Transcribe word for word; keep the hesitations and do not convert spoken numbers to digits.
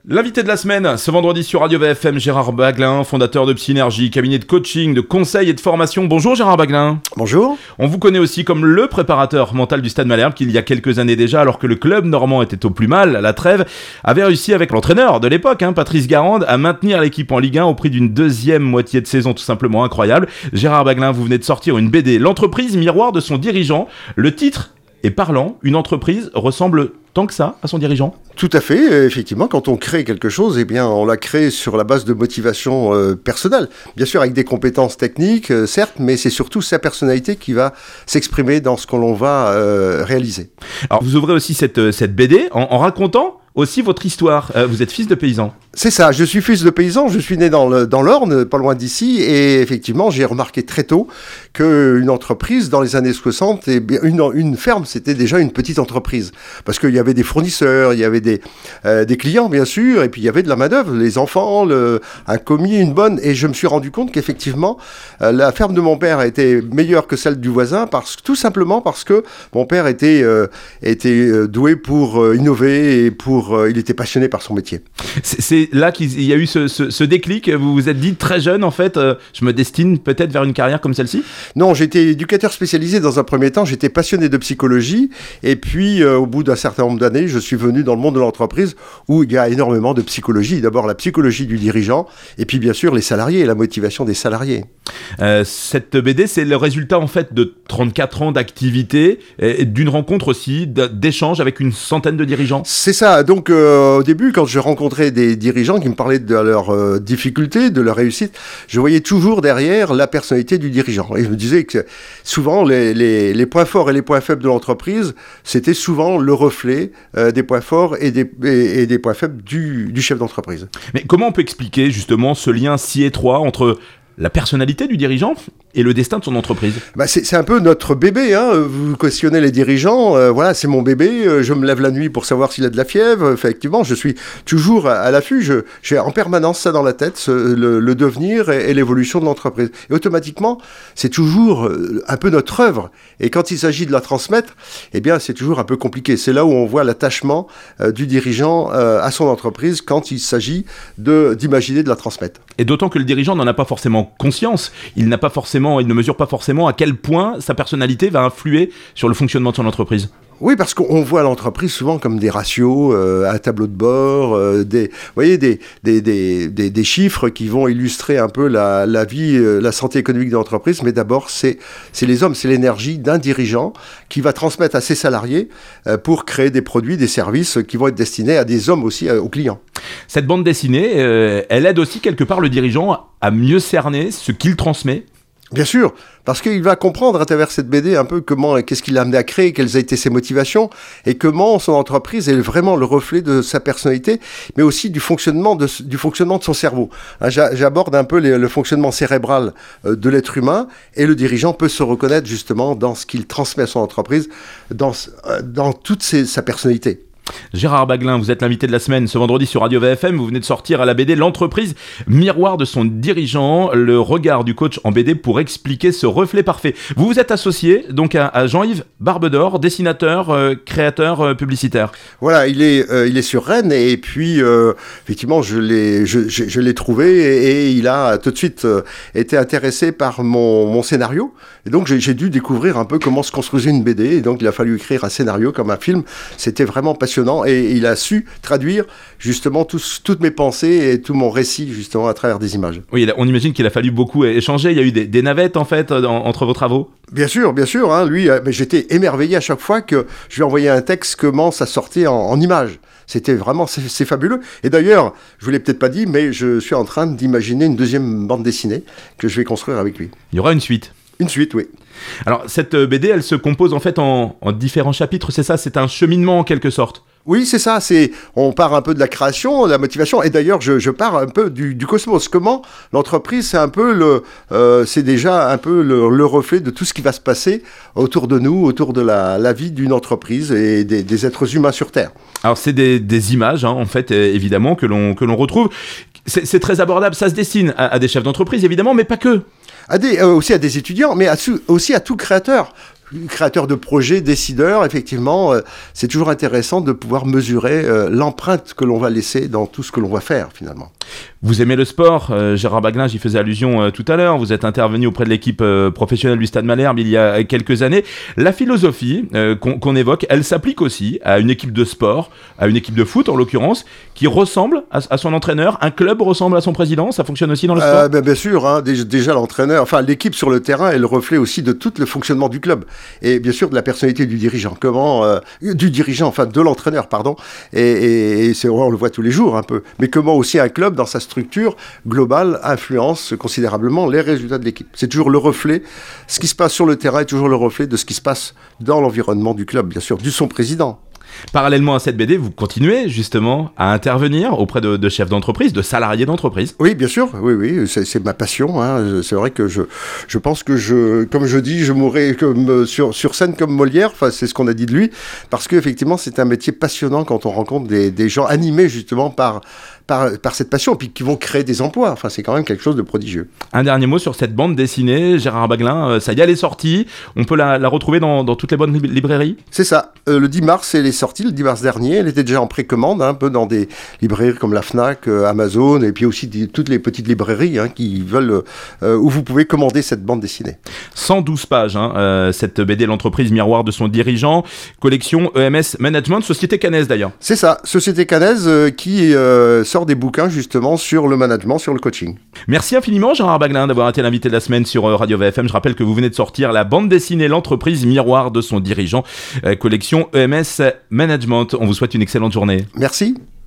L'invité de la semaine, ce vendredi sur Radio V F M, Gérard Baglin, fondateur de Psynergie, cabinet de coaching, de conseil et de formation. Bonjour Gérard Baglin. Bonjour. On vous connaît aussi comme le préparateur mental du Stade Malherbe qui, il y a quelques années déjà, alors que le club normand était au plus mal, à la trêve, avait réussi avec l'entraîneur de l'époque, hein, Patrice Garande, à maintenir l'équipe en Ligue un au prix d'une deuxième moitié de saison tout simplement incroyable. Gérard Baglin, vous venez de sortir une B D, l'entreprise miroir de son dirigeant. Le titre est parlant, une entreprise ressemble tant que ça à son dirigeant. Tout à fait, effectivement, quand on crée quelque chose, eh bien, on la crée sur la base de motivation euh, personnelle. Bien sûr, avec des compétences techniques, euh, certes, mais c'est surtout sa personnalité qui va s'exprimer dans ce que l'on va euh, réaliser. Alors, vous ouvrez aussi cette, cette B D en, en racontant aussi votre histoire. Euh, vous êtes fils de paysan. C'est ça, je suis fils de paysan, je suis né dans, le, dans l'Orne, pas loin d'ici, et effectivement, j'ai remarqué très tôt qu'une entreprise, dans les années soixante, eh bien, une, une ferme, c'était déjà une petite entreprise. Parce qu'il y avait des fournisseurs, il y avait des, euh, des clients, bien sûr, et puis il y avait de la main-d'œuvre, les enfants, le, un commis, une bonne, et je me suis rendu compte qu'effectivement, euh, la ferme de mon père était meilleure que celle du voisin, parce, tout simplement parce que mon père était, euh, était doué pour euh, innover, et pour, euh, il était passionné par son métier. C'est, c'est là qu'il y a eu ce, ce, ce déclic, vous vous êtes dit très jeune en fait, euh, je me destine peut-être vers une carrière comme celle-ci ? Non, j'étais éducateur spécialisé dans un premier temps, j'étais passionné de psychologie, et puis euh, au bout d'un certain nombre d'années, je suis venu dans le monde de l'entreprise où il y a énormément de psychologie. D'abord la psychologie du dirigeant, et puis bien sûr les salariés, la motivation des salariés. Euh, cette B D, c'est le résultat en fait de trente-quatre ans d'activité, et d'une rencontre aussi, d'échanges avec une centaine de dirigeants. C'est ça, donc euh, au début, quand je rencontrais des dirigeants qui me parlaient de leurs euh, difficultés, de leur réussite, je voyais toujours derrière la personnalité du dirigeant. Et je me disais que souvent, les, les, les points forts et les points faibles de l'entreprise, c'était souvent le reflet euh, des points forts et des, et, et des points faibles du, du chef d'entreprise. Mais comment on peut expliquer justement ce lien si étroit entre la personnalité du dirigeant et le destin de son entreprise? Bah c'est, c'est un peu notre bébé, hein. Vous questionnez les dirigeants, euh, voilà, c'est mon bébé, euh, je me lève la nuit pour savoir s'il a de la fièvre, effectivement, je suis toujours à, à l'affût, je, j'ai en permanence ça dans la tête, ce, le, le devenir et, et l'évolution de l'entreprise. Et automatiquement, c'est toujours euh, un peu notre œuvre, et quand il s'agit de la transmettre, eh bien, c'est toujours un peu compliqué. C'est là où on voit l'attachement euh, du dirigeant euh, à son entreprise quand il s'agit de, d'imaginer de la transmettre. Et d'autant que le dirigeant n'en a pas forcément conscience, il n'a pas forcément, il ne mesure pas forcément à quel point sa personnalité va influer sur le fonctionnement de son entreprise. Oui, parce qu'on voit l'entreprise souvent comme des ratios, euh, un tableau de bord, euh, des, vous voyez, des, des, des, des, des chiffres qui vont illustrer un peu la, la vie, euh, la santé économique de l'entreprise. Mais d'abord, c'est, c'est les hommes, c'est l'énergie d'un dirigeant qui va transmettre à ses salariés euh, pour créer des produits, des services qui vont être destinés à des hommes aussi, euh, aux clients. Cette bande dessinée, euh, elle aide aussi quelque part le dirigeant à mieux cerner ce qu'il transmet. Bien sûr, parce qu'il va comprendre à travers cette B D un peu comment, qu'est-ce qui l'a amené à créer, quelles ont été ses motivations, et comment son entreprise est vraiment le reflet de sa personnalité, mais aussi du fonctionnement de, du fonctionnement de son cerveau. Hein, j'aborde un peu les, le fonctionnement cérébral euh, de l'être humain, et le dirigeant peut se reconnaître justement dans ce qu'il transmet à son entreprise, dans, euh, dans toute ses, sa personnalité. Gérard Baglin, vous êtes l'invité de la semaine ce vendredi sur Radio V F M. Vous venez de sortir à la B D l'entreprise miroir de son dirigeant, le regard du coach en B D pour expliquer ce reflet parfait. Vous vous êtes associé donc à, à Jean-Yves Barbedor, dessinateur, euh, créateur euh, publicitaire. Voilà, il est, euh, il est sur Rennes et puis euh, effectivement je l'ai, je, je, je l'ai trouvé et, et il a tout de suite euh, été intéressé par mon, mon scénario. Et donc j'ai, j'ai dû découvrir un peu comment se construisait une B D et donc il a fallu écrire un scénario comme un film. C'était vraiment passionnant. Et il a su traduire justement tout, toutes mes pensées et tout mon récit justement à travers des images. Oui, on imagine qu'il a fallu beaucoup échanger. Il y a eu des, des navettes en fait en, entre vos travaux. Bien sûr, bien sûr. Hein, lui, mais j'étais émerveillé à chaque fois que je lui envoyais un texte comment ça sortait en, en images. C'était vraiment, c'est, c'est fabuleux. Et d'ailleurs, je vous l'ai peut-être pas dit, mais je suis en train d'imaginer une deuxième bande dessinée que je vais construire avec lui. Il y aura une suite. Une suite, oui. Alors, cette B D, elle se compose en fait en, en différents chapitres, c'est ça ? C'est un cheminement en quelque sorte ? Oui, c'est ça. C'est, on part un peu de la création, de la motivation, et d'ailleurs, je, je pars un peu du, du cosmos. Comment l'entreprise, c'est un peu le, euh, c'est déjà un peu le, le reflet de tout ce qui va se passer autour de nous, autour de la, la vie d'une entreprise et des, des êtres humains sur Terre. Alors, c'est des, des images, hein, en fait, évidemment, que l'on, que l'on retrouve. C'est, c'est très abordable. Ça se destine à, à des chefs d'entreprise, évidemment, mais pas que. À des, euh, aussi à des étudiants, mais à, aussi à tout créateur. créateur de projets, décideur, effectivement, euh, c'est toujours intéressant de pouvoir mesurer euh, l'empreinte que l'on va laisser dans tout ce que l'on va faire, finalement. Vous aimez le sport, euh, Gérard Baglin, j'y faisais allusion euh, tout à l'heure, vous êtes intervenu auprès de l'équipe euh, professionnelle du Stade Malherbe il y a quelques années. La philosophie euh, qu'on, qu'on évoque, elle s'applique aussi à une équipe de sport, à une équipe de foot en l'occurrence, qui ressemble à, à son entraîneur. Un club ressemble à son président, ça fonctionne aussi dans le sport euh, ben, Bien sûr, hein, déjà, déjà l'entraîneur, enfin l'équipe sur le terrain est le reflet aussi de tout le fonctionnement du club. Et bien sûr de la personnalité du dirigeant, comment, euh, du dirigeant, enfin de l'entraîneur, pardon. Et, et, et c'est, on le voit tous les jours un peu. Mais comment aussi un club dans sa structure globale influence considérablement les résultats de l'équipe. C'est toujours le reflet, ce qui se passe sur le terrain est toujours le reflet de ce qui se passe dans l'environnement du club, bien sûr, du son président. Parallèlement à cette B D, vous continuez justement à intervenir auprès de, de chefs d'entreprise, de salariés d'entreprise. Oui, bien sûr, oui, oui, c'est, c'est ma passion. Hein. C'est vrai que je, je pense que je, comme je dis, je mourrai comme, sur, sur scène comme Molière. Enfin, c'est ce qu'on a dit de lui, parce qu'effectivement, c'est un métier passionnant quand on rencontre des, des gens animés justement par, par, par cette passion, et puis qui vont créer des emplois. Enfin, c'est quand même quelque chose de prodigieux. Un dernier mot sur cette bande dessinée, Gérard Baglin. Euh, ça y est, elle est sortie. On peut la, la retrouver dans, dans toutes les bonnes librairies. C'est ça. Euh, le dix mars, elle est sortie, le dix mars dernier. Elle était déjà en précommande, hein, un peu dans des librairies comme la Fnac, euh, Amazon, et puis aussi des, toutes les petites librairies hein, qui veulent, euh, où vous pouvez commander cette bande dessinée. cent douze pages, hein, euh, cette B D, l'entreprise miroir de son dirigeant, collection E M S Management, Société Canaise d'ailleurs. C'est ça, Société Canaise euh, qui euh, sort des bouquins justement sur le management, sur le coaching. Merci infiniment Gérard Baglin d'avoir été l'invité de la semaine sur euh, Radio V F M. Je rappelle que vous venez de sortir la bande dessinée, l'entreprise miroir de son dirigeant, euh, collection E M S Management. On vous souhaite une excellente journée. Merci.